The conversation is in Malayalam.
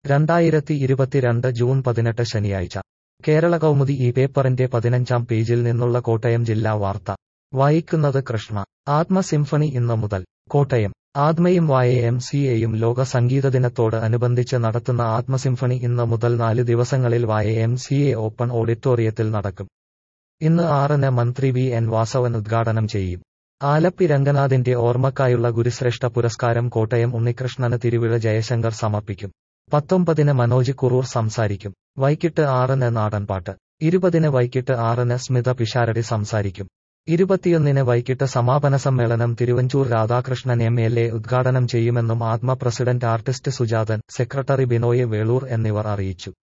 2022 ജൂൺ 18 ശനിയാഴ്ച കേരള കൗമുദി ഈ പേപ്പറിന്റെ 15-ാം പേജിൽ നിന്നുള്ള കോട്ടയം ജില്ലാ വാർത്ത വായിക്കുന്നത് കൃഷ്ണ. ആത്മ സിംഫണി ഇന്ന് മുതൽ. കോട്ടയം. ആത്മയും YMCAയും ലോക സംഗീതദിനത്തോട് അനുബന്ധിച്ച് നടത്തുന്ന ആത്മസിംഫണി ഇന്ന് മുതൽ 4 ദിവസങ്ങളിൽ YMCA ഓപ്പൺ ഓഡിറ്റോറിയത്തിൽ നടക്കും. ഇന്ന് 6-ന് മന്ത്രി VN വാസവൻ ഉദ്ഘാടനം ചെയ്യും. ആലപ്പി രംഗനാഥിന്റെ ഓർമ്മക്കായുള്ള ഗുരുശ്രേഷ്ഠ പുരസ്കാരം കോട്ടയം ഉണ്ണികൃഷ്ണന് തിരുവിഴ ജയശങ്കർ സമർപ്പിക്കും. 19-ന് മനോജ് കുറൂർ സംസാരിക്കും. വൈകിട്ട് 6-ന് നാടൻപാട്ട്. 20-ന് വൈകിട്ട് 6-ന് സ്മിത പിഷാരടി സംസാരിക്കും. 21-ന് വൈകിട്ട് സമാപന സമ്മേളനം തിരുവഞ്ചൂർ രാധാകൃഷ്ണൻ MLA ഉദ്ഘാടനം ചെയ്യുമെന്നും ആത്മ president artist Sujathan, secretary Binoy Velur എന്നിവർ അറിയിച്ചു.